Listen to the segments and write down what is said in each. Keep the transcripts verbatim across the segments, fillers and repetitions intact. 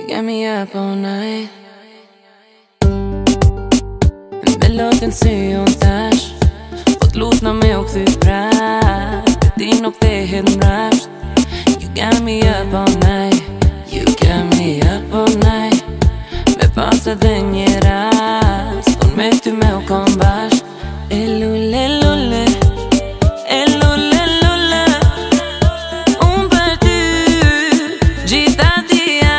got me up all night. Me lotën si unë tash, po t'lut në me u këthy prap, e ti nuk thehet mrapsht. You got me up all night, you got me up all night. Me pas edhe një rast, unë me ty me u kom bashk. E lule, lule, e lule, lule, unë për ty gjitha dhja.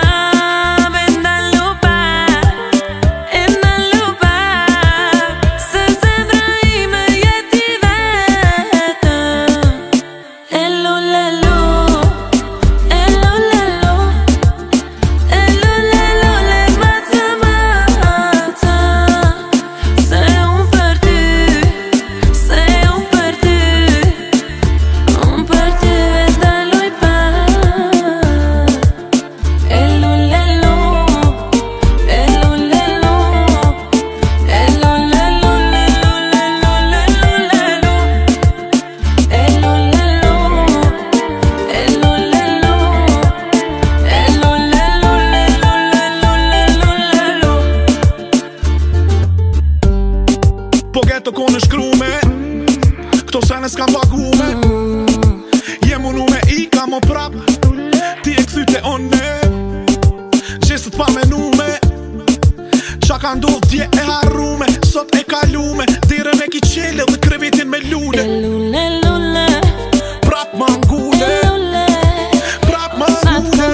Po ghetto kone shkrume, këto sene s'kam pagume. Jem unu me i kam o prap, ti e këthyte one, gjestët pa menume. Qa ka ndodh dje e harrume, sot e kalume, dire me ki qele dhe krevetin me lule. E lule, lule, prap ma ngule, prap ma ngule.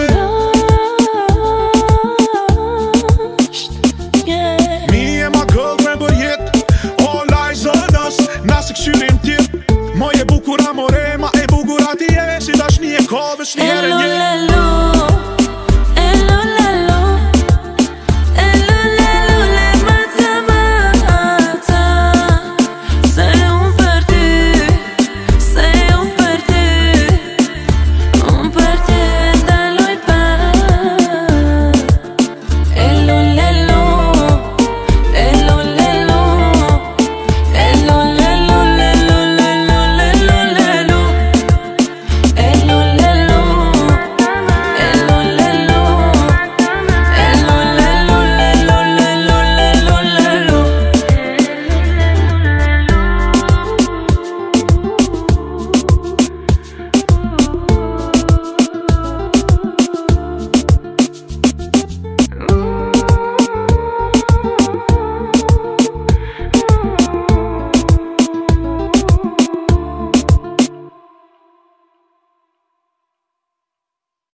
Mi e ma girlfriend për jet, na se këshyrim tjep, mo je bukura more, ma e bukura ti e, si dash një e kovës një herë një.